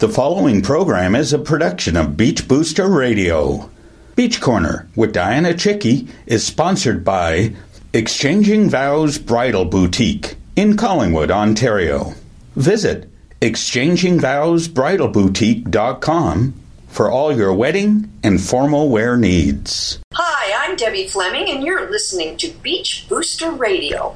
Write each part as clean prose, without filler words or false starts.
The following program is a production of Beach Booster Radio. Beach Corner with Diana Chicky is sponsored by Exchanging Vows Bridal Boutique in Collingwood, Ontario. Visit exchangingvowsbridalboutique.com for all your wedding and formal wear needs. Hi, I'm Debbie Fleming, and you're listening to Beach Booster Radio.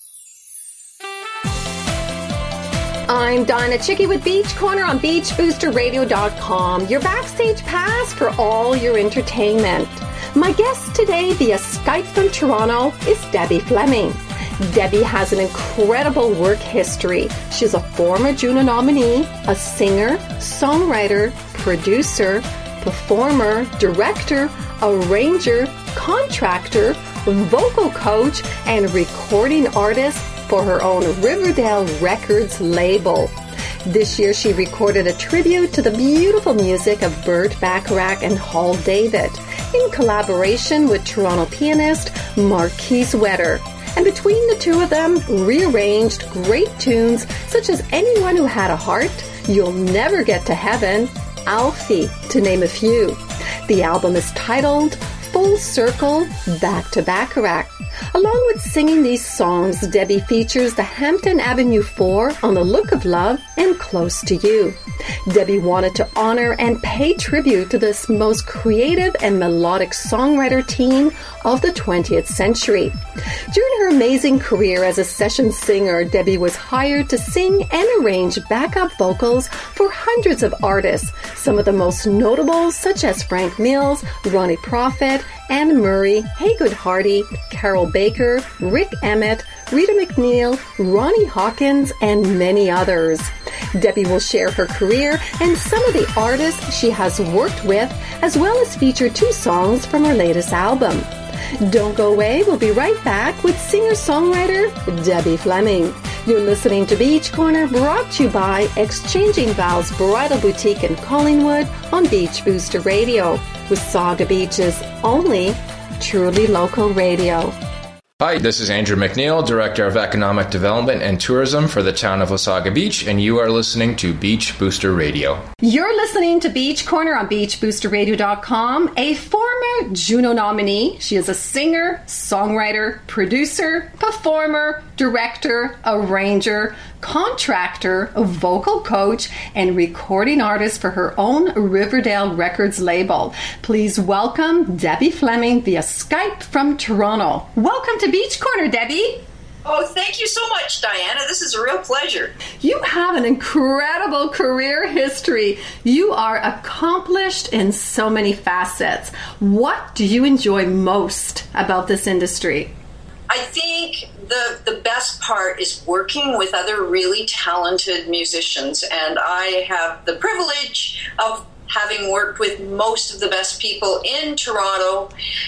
I'm Donna Chicky with Beach Corner on BeachBoosterRadio.com, your backstage pass for all your entertainment. My guest today via Skype from Toronto is Debbie Fleming. Debbie has an incredible work history. She's a former Juno nominee, a singer, songwriter, producer, performer, director, arranger, contractor, vocal coach, and recording artist for her own Riverdale Records label. This year she recorded a tribute to the beautiful music of Burt Bacharach and Hal David in collaboration with Toronto pianist Marquise Wetter. And between the two of them, rearranged great tunes such as Anyone Who Had a Heart, You'll Never Get to Heaven, Alfie, to name a few. The album is titled Full Circle, Back to Bacharach. Along with singing these songs, Debbie features the Hampton Avenue 4 on The Look of Love and Close to You. Debbie wanted to honor and pay tribute to this most creative and melodic songwriter team of the 20th century. During her amazing career as a session singer, Debbie was hired to sing and arrange backup vocals for hundreds of artists, some of the most notable such as Frank Mills, Ronnie Prophet, Anne Murray, Haygood Hardy, Carol Baker, Rick Emmett, Rita McNeil, Ronnie Hawkins, and many others. Debbie will share her career and some of the artists she has worked with, as well as feature 2 songs from her latest album. Don't go away, we'll be right back with singer-songwriter Debbie Fleming. You're listening to Beach Corner, brought to you by Exchanging Vows Bridal Boutique in Collingwood on Beach Booster Radio, with Saga Beach's only truly local radio. Hi, this is Andrew McNeil, Director of Economic Development and Tourism for the town of Wasaga Beach, and you are listening to Beach Booster Radio. You're listening to Beach Corner on BeachBoosterRadio.com, a former Juno nominee. She is a singer, songwriter, producer, performer, director, arranger, contractor, a vocal coach, and recording artist for her own Riverdale Records label. Please welcome Debbie Fleming via Skype from Toronto. Welcome to Beach Corner, Debbie. Oh, thank you so much, Diana. This is a real pleasure. You have an incredible career history. You are accomplished in so many facets. What do you enjoy most about this industry? I think the best part is working with other really talented musicians, and I have the privilege of having worked with most of the best people in Toronto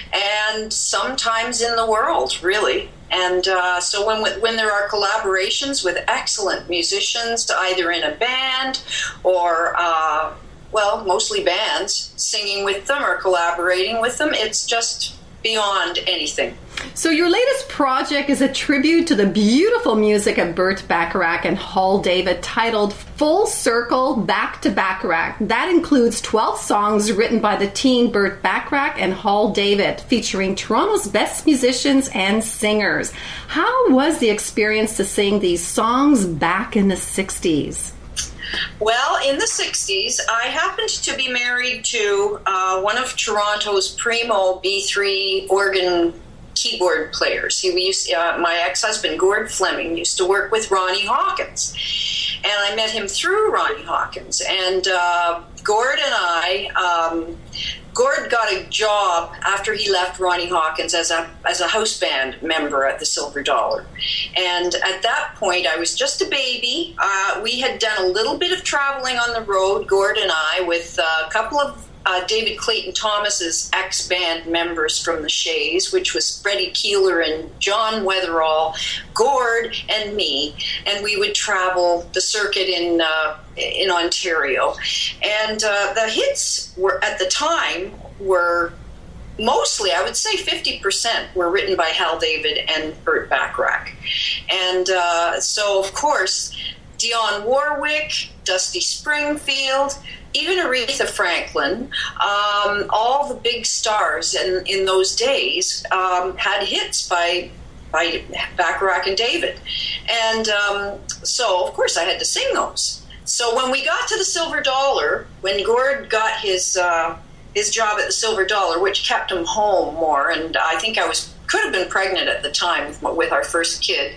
and sometimes in the world, really. And so when there are collaborations with excellent musicians, either in a band or, mostly bands, singing with them or collaborating with them, it's just beyond anything. So your latest project is a tribute to the beautiful music of Burt Bacharach and Hal David, titled Full Circle, Back to Bacharach. That includes 12 songs written by the team Burt Bacharach and Hal David, featuring Toronto's best musicians and singers. How was the experience to sing these songs back in the 60s? Well, in the 60s, I happened to be married to one of Toronto's primo B3 organ keyboard players. My ex-husband, Gord Fleming, used to work with Ronnie Hawkins. And I met him through Ronnie Hawkins. And Gord and I... Gord got a job after he left Ronnie Hawkins as a house band member at the Silver Dollar. And at that point, I was just a baby. We had done a little bit of traveling on the road, Gord and I, with a couple of David Clayton Thomas's ex-band members from the Shays, which was Freddie Keeler and John Weatherall, Gord and me, and we would travel the circuit in Ontario. And the hits were at the time were mostly, I would say 50% were written by Hal David and Burt Bacharach. And so, of course, Dionne Warwick, Dusty Springfield, even Aretha Franklin, all the big stars in those days had hits by Bacharach and David. And so, of course, I had to sing those. So when we got to the Silver Dollar, when Gord got his job at the Silver Dollar, which kept him home more, and I think could have been pregnant at the time with our first kid,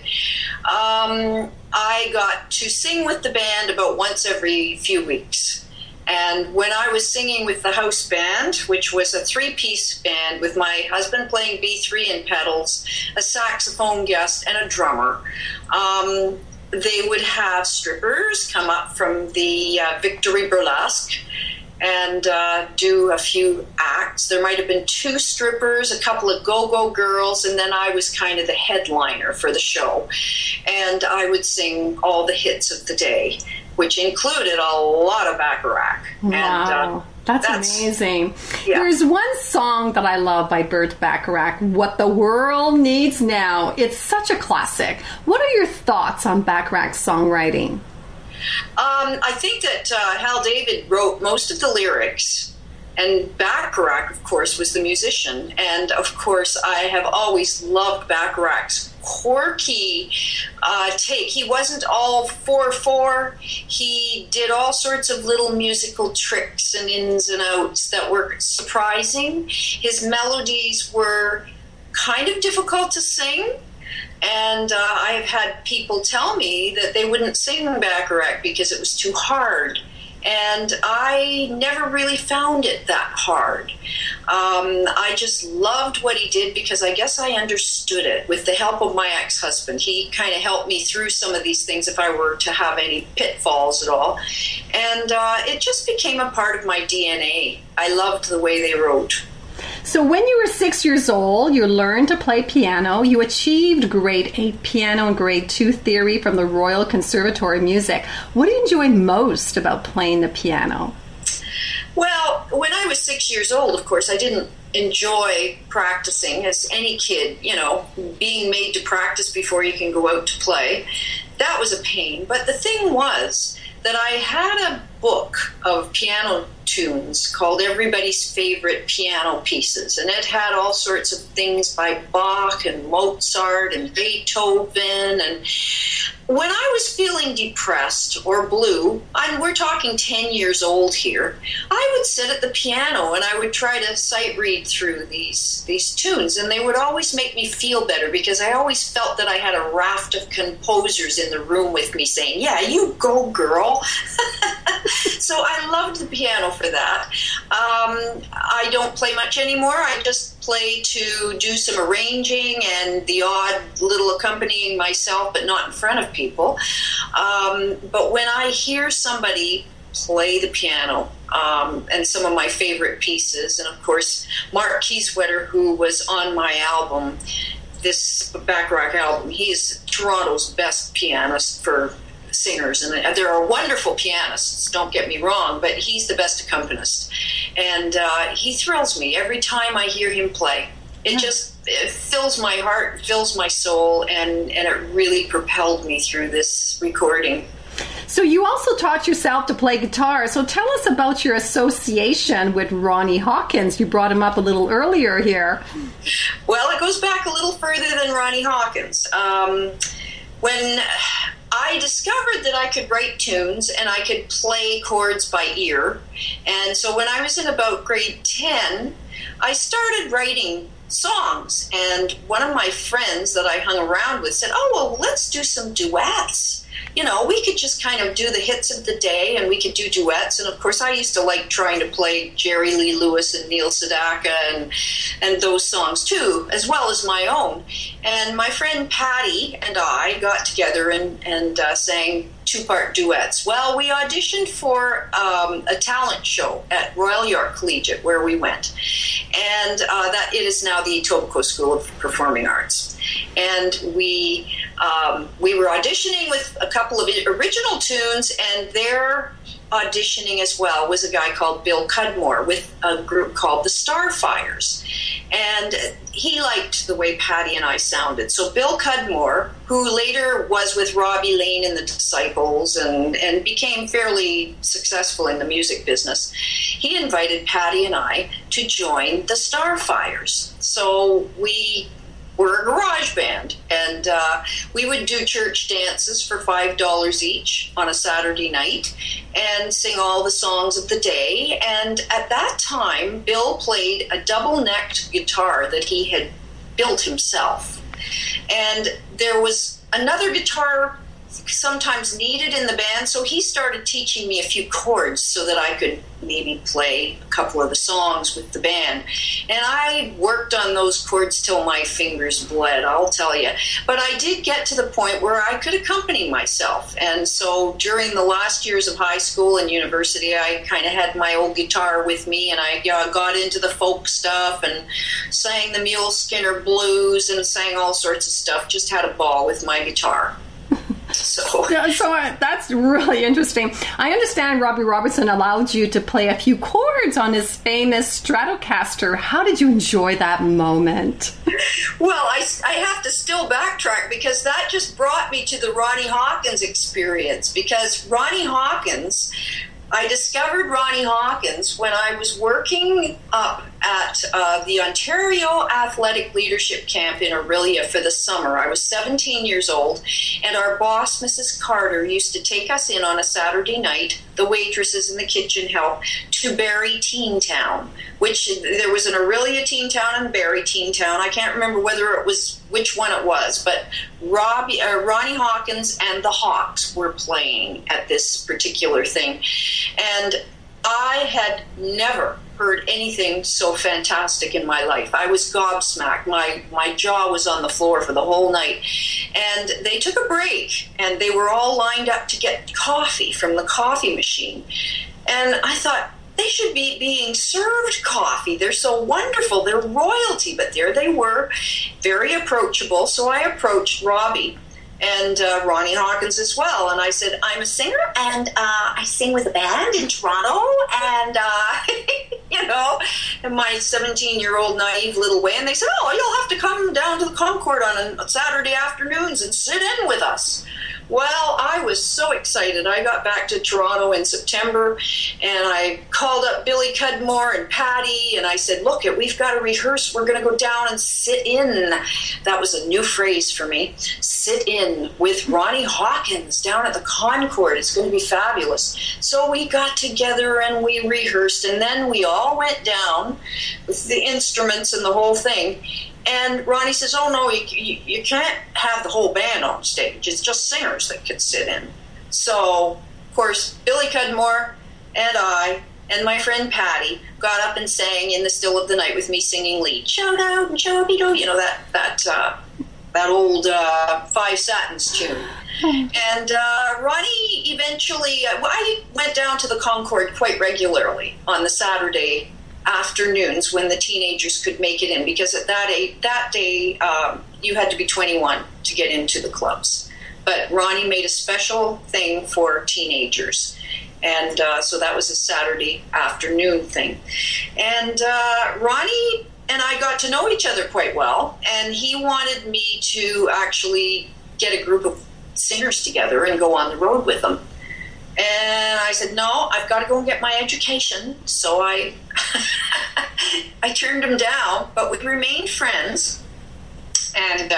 I got to sing with the band about once every few weeks. And when I was singing with the house band, which was a 3-piece band with my husband playing B3 and pedals, a saxophone guest, and a drummer, they would have strippers come up from the Victory Burlesque and do a few acts. There might have been 2 strippers, a couple of go-go girls, and then I was kind of the headliner for the show. And I would sing all the hits of the day, which included a lot of Bacharach. Wow, and, that's amazing. Yeah. There's one song that I love by Burt Bacharach, What the World Needs Now. It's such a classic. What are your thoughts on Bacharach's songwriting? I think that Hal David wrote most of the lyrics, and Bacharach, of course, was the musician. And, of course, I have always loved Bacharach's quirky take. He wasn't all 4/4. He did all sorts of little musical tricks and ins and outs that were surprising. His melodies were kind of difficult to sing. And I've had people tell me that they wouldn't sing Bacharach because it was too hard. And I never really found it that hard. I just loved what he did because I guess I understood it with the help of my ex-husband. He kind of helped me through some of these things if I were to have any pitfalls at all. And it just became a part of my DNA. I loved the way they wrote. So when you were 6 years old, you learned to play piano. You achieved grade 8 piano and grade 2 theory from the Royal Conservatory of Music. What do you enjoy most about playing the piano? Well, when I was 6 years old, of course, I didn't enjoy practicing as any kid, being made to practice before you can go out to play. That was a pain. But the thing was that I had a book of piano tunes called Everybody's Favorite Piano Pieces, and it had all sorts of things by Bach and Mozart and Beethoven. And when I was feeling depressed or blue, we're talking 10 years old here, I would sit at the piano and I would try to sight read through these tunes, and they would always make me feel better because I always felt that I had a raft of composers in the room with me saying, "Yeah, you go, girl." So I loved the piano for that. I don't play much anymore. I just play to do some arranging and the odd little accompanying myself, but not in front of people. But when I hear somebody play the piano, and some of my favorite pieces, and of course Mark Kieswetter, who was on my album, this Bacharach album, he's Toronto's best pianist for singers, and there are wonderful pianists, don't get me wrong, but he's the best accompanist, and he thrills me every time I hear him play. It fills my heart, fills my soul, and it really propelled me through this recording. So you also taught yourself to play guitar. So tell us about your association with Ronnie Hawkins. You brought him up a little earlier here. Well, it goes back a little further than Ronnie Hawkins. When I discovered that I could write tunes and I could play chords by ear, and so when I was in about grade 10, I started writing songs, and one of my friends that I hung around with said, "Oh, well, let's do some duets. We could just kind of do the hits of the day and we could do duets." And of course, I used to like trying to play Jerry Lee Lewis and Neil Sedaka and those songs too, as well as my own. And my friend Patty and I got together and sang 2-part duets. Well, we auditioned for a talent show at Royal York Collegiate where we went. And that it is now the Etobicoke School of Performing Arts. And we were auditioning with a couple of original tunes, and there auditioning as well was a guy called Bill Cudmore with a group called the Starfires. And he liked the way Patty and I sounded. So Bill Cudmore, who later was with Robbie Lane in the Disciples and became fairly successful in the music business, he invited Patty and I to join the Starfires. So we were a garage band, and we would do church dances for $5 each on a Saturday night and sing all the songs of the day. And at that time, Bill played a double-necked guitar that he had built himself. And there was another guitar sometimes needed in the band, so he started teaching me a few chords so that I could maybe play a couple of the songs with the band. And I worked on those chords till my fingers bled, I'll tell you. But I did get to the point where I could accompany myself. And so during the last years of high school and university, I kind of had my old guitar with me, and I got into the folk stuff and sang the Mule Skinner blues and sang all sorts of stuff. Just had a ball with my guitar. So that's really interesting. I understand Robbie Robertson allowed you to play a few chords on his famous Stratocaster. How did you enjoy that moment? Well, I have to still backtrack because that just brought me to the Ronnie Hawkins experience. Because I discovered Ronnie Hawkins when I was working up at the Ontario Athletic Leadership Camp in Orillia for the summer. I was 17 years old, and our boss, Mrs. Carter, used to take us in on a Saturday night, the waitresses and the kitchen help, to Barrie Teen Town, which there was an Orillia Teen Town and Barrie Teen Town. I can't remember which one it was, but Ronnie Hawkins and the Hawks were playing at this particular thing. And I had never heard anything so fantastic in my life. I was gobsmacked. My jaw was on the floor for the whole night. And they took a break, and they were all lined up to get coffee from the coffee machine. And I thought, they should be being served coffee. They're so wonderful. They're royalty. But there they were, very approachable. So I approached Robbie and Ronnie Hawkins as well. And I said, I'm a singer, and I sing with a band in Toronto. And, in my 17-year-old naive little way. And they said, oh, you'll have to come down to the Concord on Saturday afternoons and sit in with us. Well, I was so excited. I got back to Toronto in September, and I called up Billy Cudmore and Patty, and I said, look, we've got to rehearse. We're going to go down and sit in. That was a new phrase for me. Sit in with Ronnie Hawkins down at the Concord. It's going to be fabulous. So we got together, and we rehearsed, and then we all went down with the instruments and the whole thing. And Ronnie says, oh, no, you can't have the whole band on stage. It's just singers that can sit in. So, of course, Billy Cudmore and I and my friend Patty got up and sang In the Still of the Night with me, singing lead. Shout out and shout be do, that old Five Satins tune. And Ronnie eventually, I went down to the Concord quite regularly on the Saturday afternoons when the teenagers could make it in, because at that day you had to be 21 to get into the clubs. But Ronnie made a special thing for teenagers, and so that was a Saturday afternoon thing. And Ronnie and I got to know each other quite well, and he wanted me to actually get a group of singers together and go on the road with them. And I said, no, I've got to go and get my education. So I turned him down, but we remained friends. And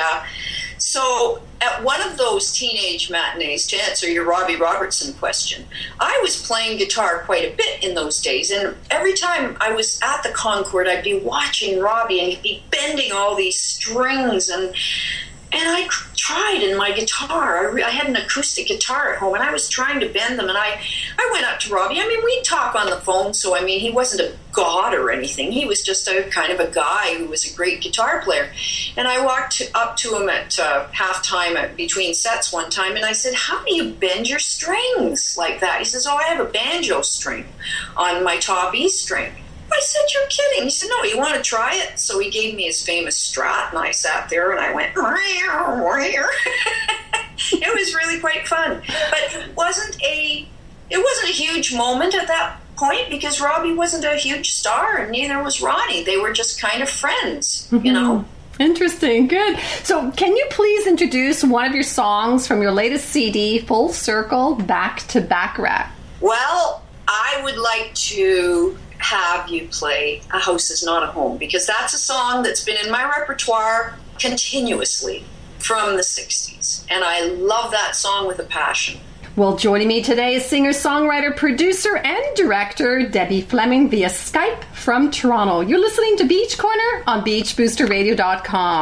so at one of those teenage matinees, to answer your Robbie Robertson question, I was playing guitar quite a bit in those days. And every time I was at the Concord, I'd be watching Robbie, and he'd be bending all these strings, and I tried in my guitar. I had an acoustic guitar at home, and I was trying to bend them. And I went up to Robbie. I mean, we'd talk on the phone, so I mean, he wasn't a god or anything. He was just a kind of a guy who was a great guitar player. And I walked up to him at halftime between sets one time, and I said, "How do you bend your strings like that?" He says, "Oh, I have a banjo string on my top E string." I said, "You're kidding." He said, "No, you want to try it?" So he gave me his famous Strat, and I sat there and I went, it was really quite fun. But it wasn't a it wasn't a huge moment at that point because Robbie wasn't a huge star and neither was Ronnie. They were just kind of friends, you know. Interesting. Good. So can you please introduce one of your songs from your latest CD, Full Circle, Back to Baccarat? Well, I would like to have you play A House Is Not a Home because that's a song that's been in my repertoire continuously from the 60s. And I love that song with a passion. Well, joining me today is singer, songwriter, producer, and director Debbie Fleming via Skype from Toronto. You're listening to Beach Corner on BeachBoosterRadio.com.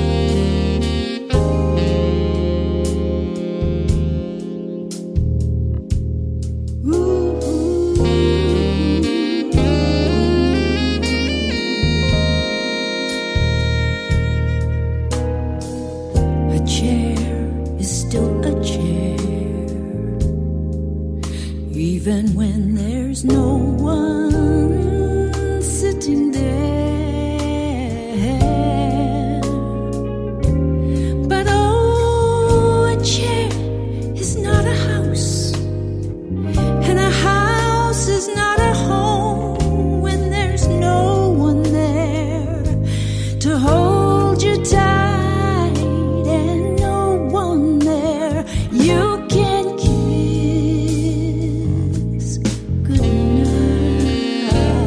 A chair is still a chair, even when there's no one sitting there. But oh, a chair is not a house, and a house is not a home when there's no one there to hold you tight and no one there you can kiss goodnight.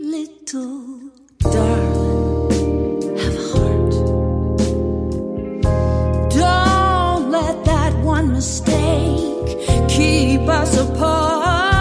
little darling, have a heart. Don't let that one mistake keep us apart.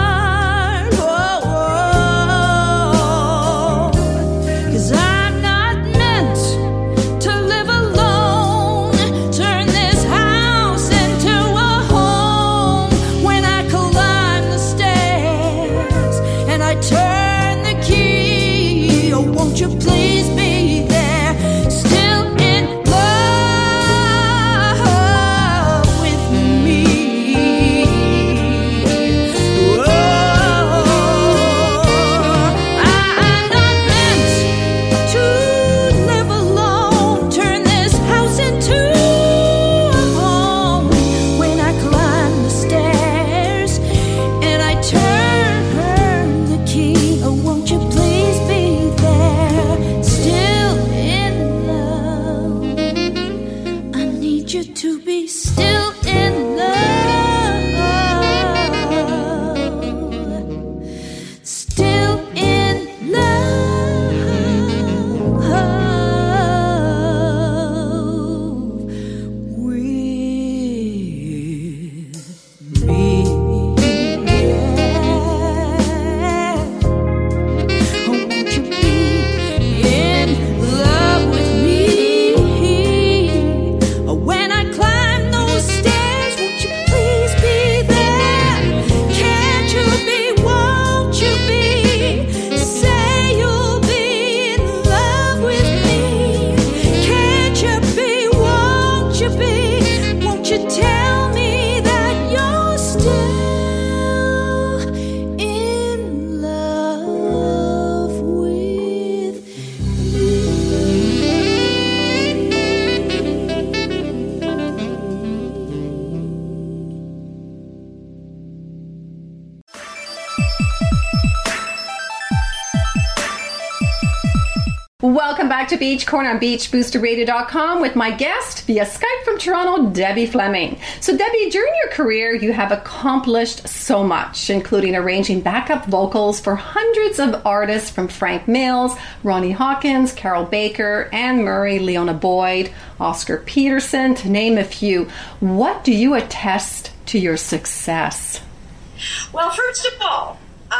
Welcome back to Beach Corner on BeachBoosterRadio.com with my guest via Skype from Toronto, Debbie Fleming. So Debbie, during your career, you have accomplished so much, including arranging backup vocals for hundreds of artists from Frank Mills, Ronnie Hawkins, Carol Baker, Anne Murray, Leona Boyd, Oscar Peterson, to name a few. What do you attest to your success? Well, first of all,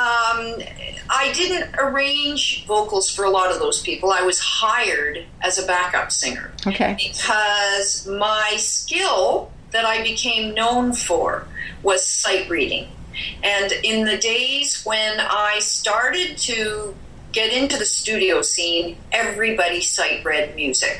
I didn't arrange vocals for a lot of those people. I was hired as a backup singer. Okay. Because my skill that I became known for was sight reading. And in the days when I started to get into the studio scene, everybody sight read music.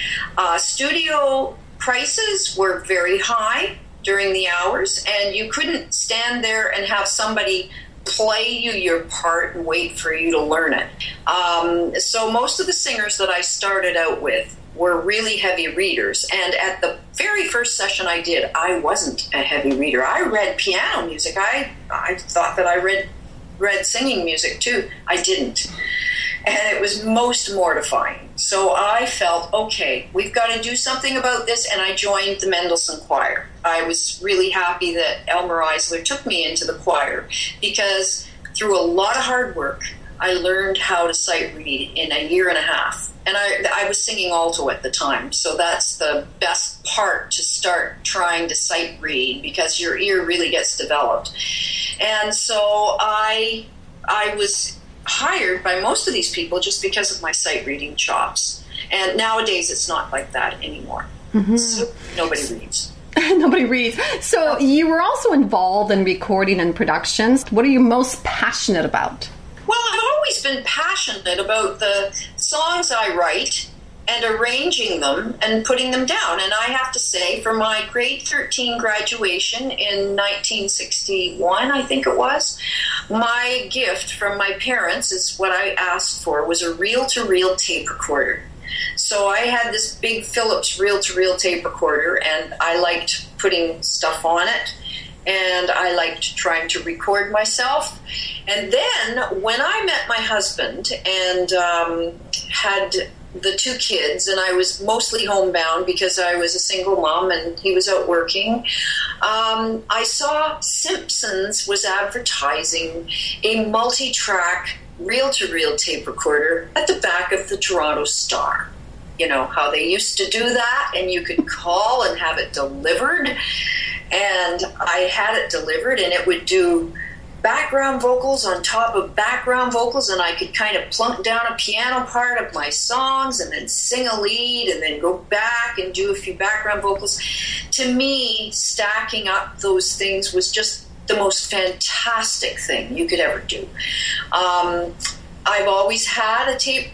Studio prices were very high during the hours, and you couldn't stand there and have somebody play you your part and wait for you to learn it. So most of the singers that I started out with were really heavy readers. And at the very first session I did, I wasn't a heavy reader. I read piano music. I thought that I read singing music too. I didn't. And it was most mortifying. So I felt, okay, we've got to do something about this, and I joined the Mendelssohn Choir. I was really happy that Elmer Eisler took me into the choir, because through a lot of hard work, I learned how to sight read in a year and a half. And I was singing alto at the time, so that's the best part to start trying to sight read, because your ear really gets developed. And so I was hired by most of these people just because of my sight reading chops. And nowadays it's not like that anymore. Mm-hmm. So nobody reads. Nobody reads. So you were also involved in recording and productions. What are you most passionate about? Well, I've always been passionate about the songs I write and arranging them and putting them down. And I have to say, for my grade 13 graduation in 1961, I think it was, my gift from my parents, is what I asked for, was a reel-to-reel tape recorder. So I had this big Philips reel-to-reel tape recorder, and I liked putting stuff on it, and I liked trying to record myself. And then when I met my husband and had the two kids, and I was mostly homebound because I was a single mom and he was out working, I saw Simpsons was advertising a multi-track reel-to-reel tape recorder at the back of the Toronto Star. You know, how they used to do that, and you could call and have it delivered. And I had it delivered, and it would do background vocals on top of background vocals, and I could kind of plunk down a piano part of my songs and then sing a lead and then go back and do a few background vocals. To me, stacking up those things was just the most fantastic thing you could ever do. I've always had a tape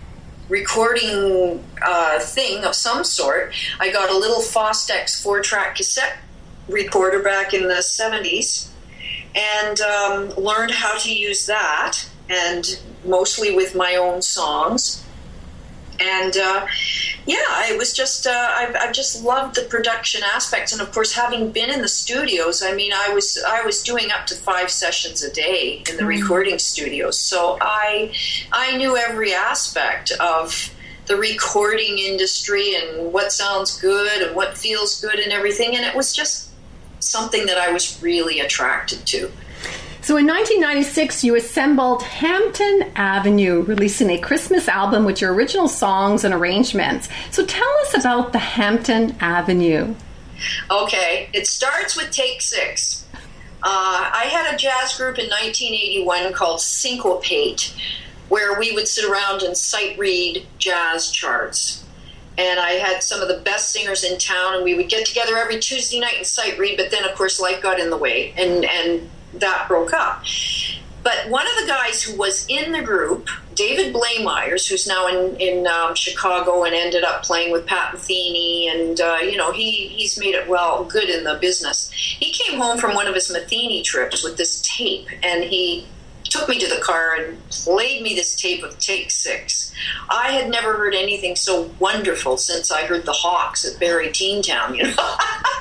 recording thing of some sort. I got a little Fostex 4-track cassette recorder back in the 70s and learned how to use that, and mostly with my own songs. And it was just I've just loved the production aspects, and of course, having been in the studios, I mean, I was doing up to 5 sessions a day in the recording studios, so I knew every aspect of the recording industry and what sounds good and what feels good and everything, and it was just something that I was really attracted to. So in 1996, you assembled Hampton Avenue, releasing a Christmas album with your original songs and arrangements. So tell us about the Hampton Avenue. Okay, it starts with Take 6. I had a jazz group in 1981 called Syncopate, where we would sit around and sight read jazz charts. And I had some of the best singers in town, and we would get together every Tuesday night and sight read, but then, of course, life got in the way, and that broke up. But one of the guys who was in the group, David Blaemeyers, who's now in Chicago and ended up playing with Pat Metheny, and he's made it good in the business. He came home from one of his Metheny trips with this tape, and he took me to the car and played me this tape of Take 6. I had never heard anything so wonderful since I heard the Hawks at Barrie Teentown, you know.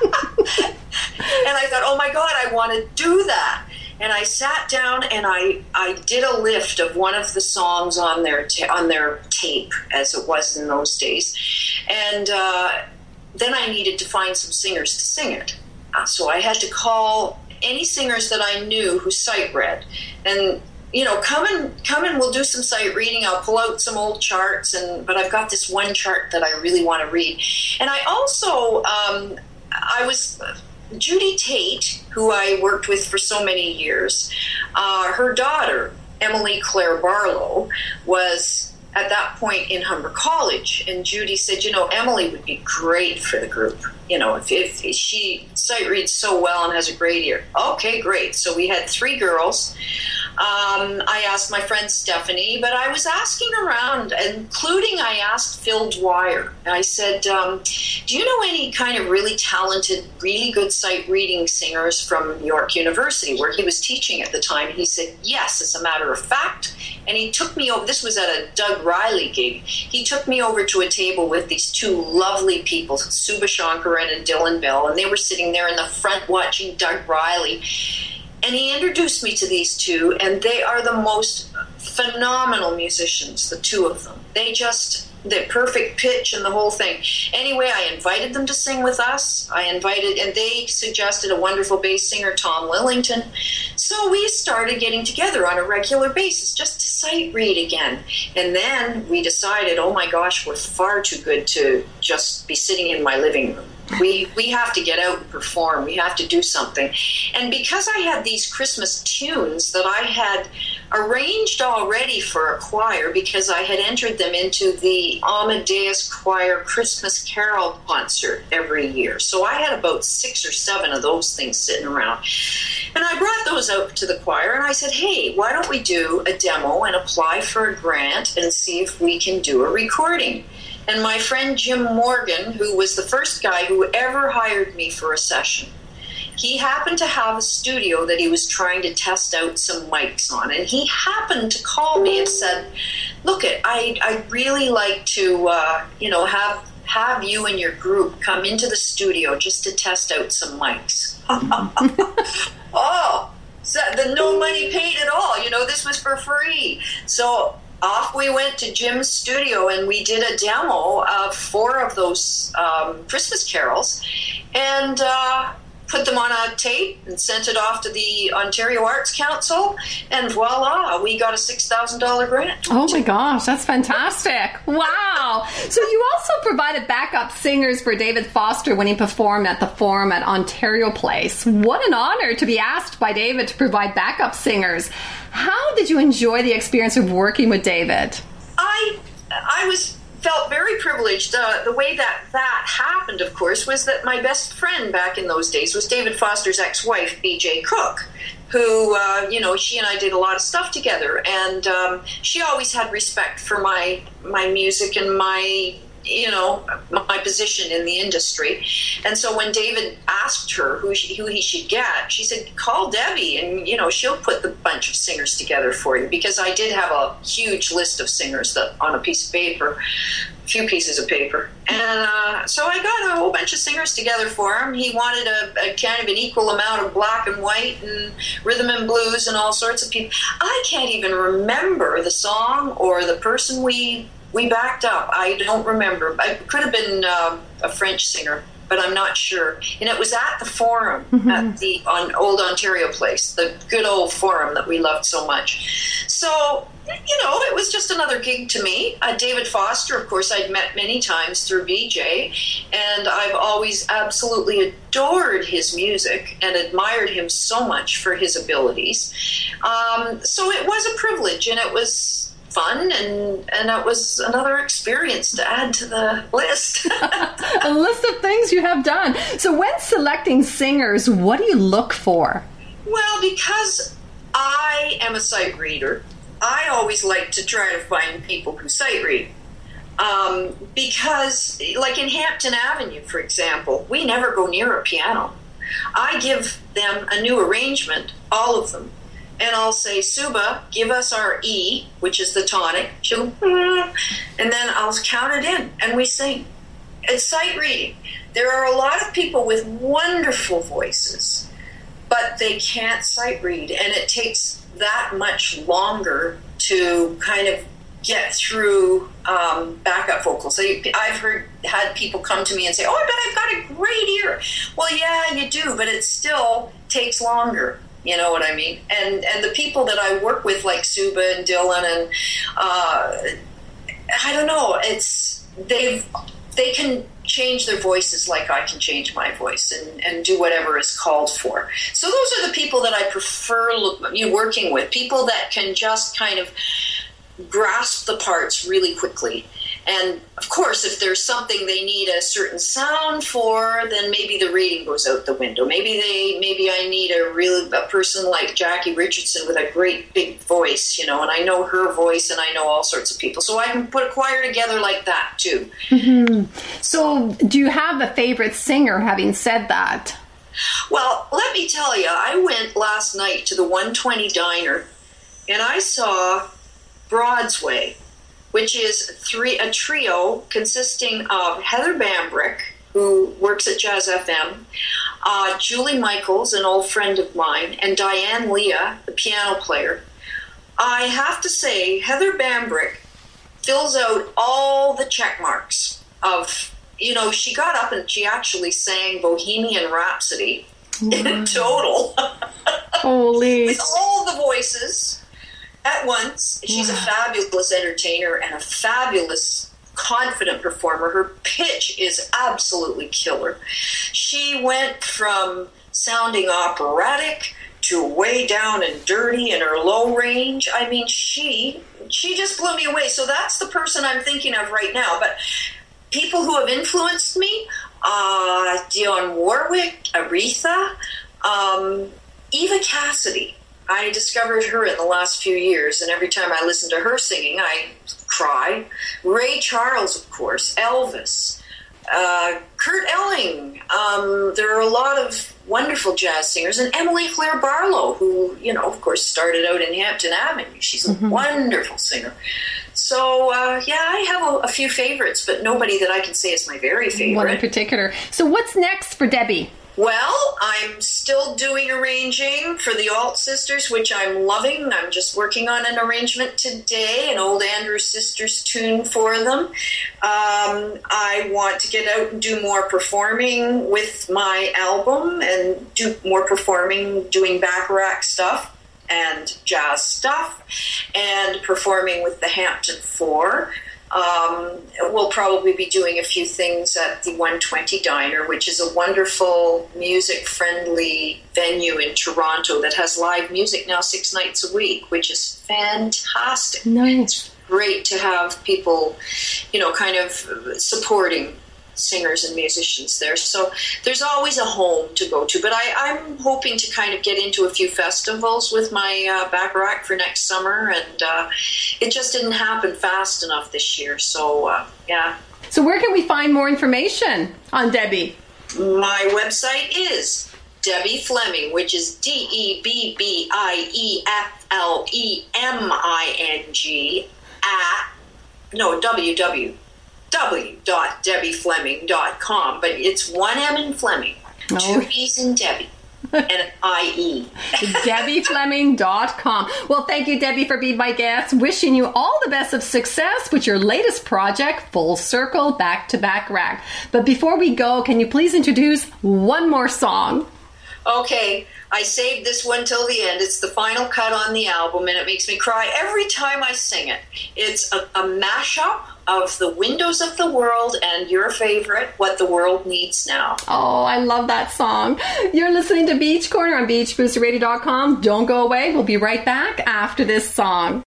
And I thought, oh my God, I want to do that. And I sat down and I did a lift of one of the songs on their tape, as it was in those days. And then I needed to find some singers to sing it. So I had to call any singers that I knew who sight read, and come and we'll do some sight reading. I'll pull out some old charts, but I've got this one chart that I really want to read. And I also I was Judy Tate, who I worked with for so many years. Her daughter, Emily Claire Barlow, was at that point in Humber College, and Judy said, Emily would be great for the group. If she sight reads so well and has a great ear. Okay, great. So we had 3 girls. I asked my friend Stephanie, but I was asking around, including I asked Phil Dwyer. I said, do you know any kind of really talented, really good sight reading singers from York University, where he was teaching at the time? And he said, yes, as a matter of fact. And he took me over, this was at a Doug Riley gig, he took me over to a table with these 2 lovely people, Suba Shankaran and Dylan Bell, and they were sitting there in the front watching Doug Riley. And he introduced me to these 2, and they are the most phenomenal musicians, the 2 of them. The perfect pitch and the whole thing. Anyway, I invited them to sing with us. And they suggested a wonderful bass singer, Tom Lillington. So we started getting together on a regular basis just to sight read again. And then we decided, oh my gosh, we're far too good to just be sitting in my living room. We have to get out and perform. We have to do something. And because I had these Christmas tunes that I had arranged already for a choir, because I had entered them into the Amadeus Choir Christmas Carol concert every year. So I had about 6 or 7 of those things sitting around. And I brought those out to the choir, and I said, hey, why don't we do a demo and apply for a grant and see if we can do a recording? And my friend Jim Morgan, who was the first guy who ever hired me for a session, he happened to have a studio that he was trying to test out some mics on. And he happened to call me and said, look, I'd really like to, have you and your group come into the studio just to test out some mics. Oh, so no money paid at all. This was for free. So off we went to Jim's studio, and we did a demo of 4 of those Christmas carols, and put them on a tape and sent it off to the Ontario Arts Council, and voila, we got a $6,000 grant. Oh my gosh, that's fantastic. Wow. So you also provided backup singers for David Foster when he performed at the Forum at Ontario Place. What an honor to be asked by David to provide backup singers. How did you enjoy the experience of working with David? I felt very privileged. The way that happened, of course, was that my best friend back in those days was David Foster's ex-wife, B.J. Cook, who, she and I did a lot of stuff together. And she always had respect for my music and my position in the industry. And so when David asked her who he should get, she said, call Debbie, and she'll put the bunch of singers together for you, because I did have a huge list of singers on a few pieces of paper. And so I got a whole bunch of singers together for him. He wanted a kind of an equal amount of black and white and rhythm and blues and all sorts of people. I can't even remember the song or the person we backed up. I don't remember. It could have been a French singer, but I'm not sure. And it was at the Forum, on Old Ontario Place, the good old Forum that we loved so much. So, it was just another gig to me. David Foster, of course, I'd met many times through BJ, and I've always absolutely adored his music and admired him so much for his abilities. So it was a privilege, and it was fun, and it was another experience to add to the list. A list of things you have done. So when selecting singers, what do you look for? Well, because I am a sight reader, I always like to try to find people who sight read. Because, like in Hampton Avenue, for example, we never go near a piano. I give them a new arrangement, all of them. And I'll say, Suba, give us our E, which is the tonic. She'll go, and then I'll count it in, and we sing. It's sight reading. There are a lot of people with wonderful voices, but they can't sight read, and it takes that much longer to kind of get through backup vocals. I've had people come to me and say, oh, I bet I've got a great ear. Well, yeah, you do, but it still takes longer. You know what I mean? And the people that I work with, like Suba and Dylan, and I don't know, they can change their voices like I can change my voice and do whatever is called for. So those are the people that I prefer working with, people that can just kind of grasp the parts really quickly. And of course, if there's something they need a certain sound for, then maybe the reading goes out the window. Maybe I need a person like Jackie Richardson with a great big voice, and I know her voice, and I know all sorts of people. So I can put a choir together like that too. Mm-hmm. So do you have a favorite singer, having said that? Well, let me tell you, I went last night to the 120 Diner, and I saw Broadsway, which is a trio consisting of Heather Bambrick, who works at Jazz FM, Julie Michaels, an old friend of mine, and Diane Leah, the piano player. I have to say, Heather Bambrick fills out all the check marks of, she got up and she actually sang Bohemian Rhapsody in total. Holy. With all the voices at once. She's a fabulous entertainer and a fabulous, confident performer. Her pitch is absolutely killer. She went from sounding operatic to way down and dirty in her low range. I mean, she just blew me away. So that's the person I'm thinking of right now. But people who have influenced me, Dionne Warwick, Aretha, Eva Cassidy. I discovered her in the last few years, and every time I listen to her singing, I cry. Ray Charles, of course, Elvis, Kurt Elling. There are a lot of wonderful jazz singers, and Emily Claire Barlow, who, of course, started out in Hampton Avenue. She's a wonderful singer. So, I have a few favorites, but nobody that I can say is my very favorite. One in particular. So what's next for Debbie? Well, I'm still doing arranging for the Alt Sisters, which I'm loving. I'm just working on an arrangement today, an old Andrew Sisters tune for them. I want to get out and do more performing with my album and do more performing, doing back-rack stuff and jazz stuff, and performing with the Hampton Four. We'll probably be doing a few things at the 120 Diner, which is a wonderful music-friendly venue in Toronto that has live music now 6 nights a week, which is fantastic. Nice. It's great to have people, kind of supporting singers and musicians there. So there's always a home to go to. But I'm hoping to kind of get into a few festivals with my back rack for next summer. And it just didn't happen fast enough this year. So, yeah. So where can we find more information on Debbie? My website is Debbie Fleming, which is DebbieFleming www.debbiefleming.com, but it's 1 M in Fleming, 2 B's in Debbie, and an IE. DebbieFleming.com. Well, thank you, Debbie, for being my guest. Wishing you all the best of success with your latest project, Full Circle Back to Back Rack. But before we go, can you please introduce one more song? Okay, I saved this one till the end. It's the final cut on the album, and it makes me cry every time I sing it. It's a mashup of The Windows of the World and your favorite, What the World Needs Now. Oh, I love that song. You're listening to Beach Corner on BeachBoosterRadio.com. Don't go away. We'll be right back after this song.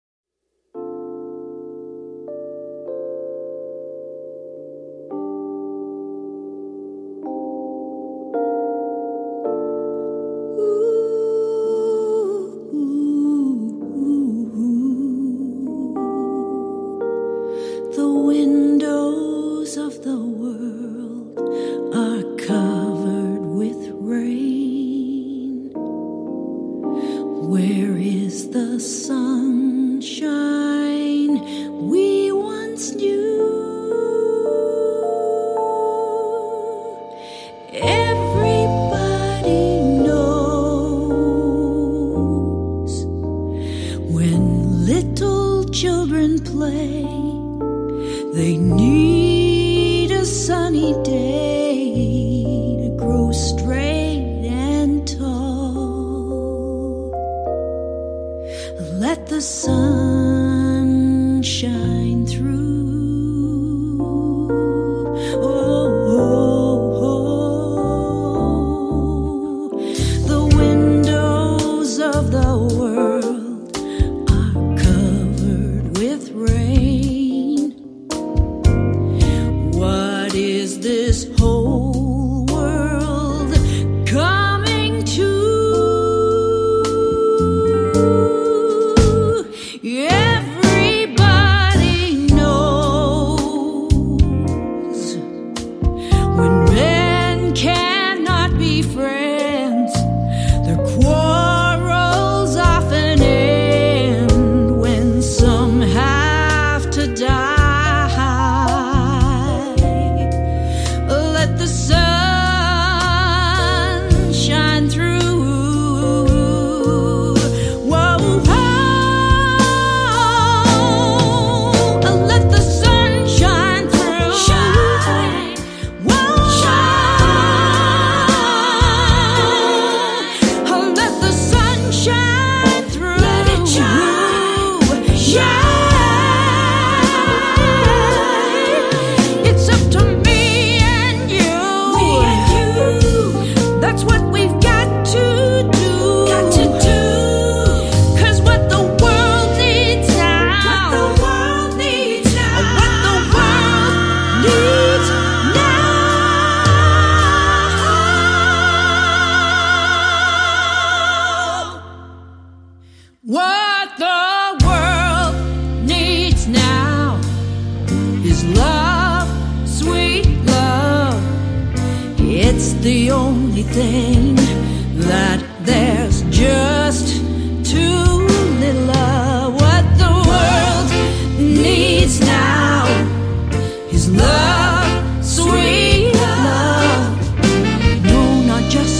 Love, sweet love, no, not just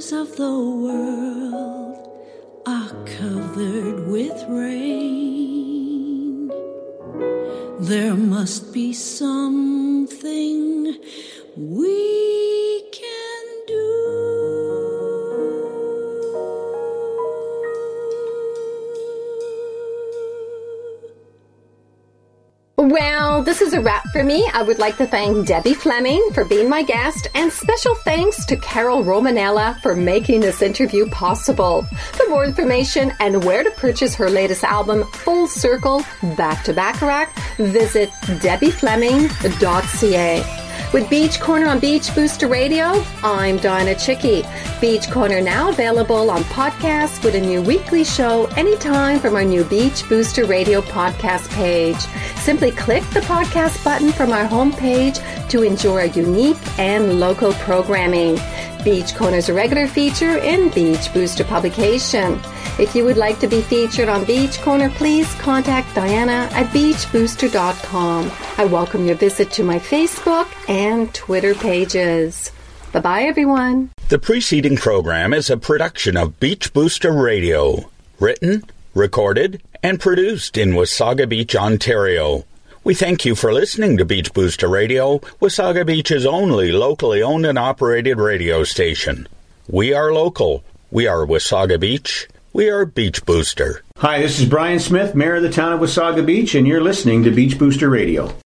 rivers of the world are covered with rain. There must be something we can do. Well, this is a wrap for me. I would like to thank Debbie Fleming for being my guest, and special thanks to Carol Romanella for making this interview possible. For more information and where to purchase her latest album, Full Circle, Back to Bacharach, visit debbiefleming.ca. With Beach Corner on Beach Booster Radio, I'm Donna Chicky. Beach Corner now available on podcast with a new weekly show anytime from our new Beach Booster Radio podcast page. Simply click the podcast button from our homepage to enjoy our unique and local programming. Beach Corner is a regular feature in Beach Booster publication. If you would like to be featured on Beach Corner, please contact Diana at beachbooster.com. I welcome your visit to my Facebook and Twitter pages. Bye-bye, everyone. The preceding program is a production of Beach Booster Radio. Written, recorded, and produced in Wasaga Beach, Ontario. We thank you for listening to Beach Booster Radio, Wasaga Beach's only locally owned and operated radio station. We are local. We are Wasaga Beach. We are Beach Booster. Hi, this is Brian Smith, Mayor of the town of Wasaga Beach, and you're listening to Beach Booster Radio.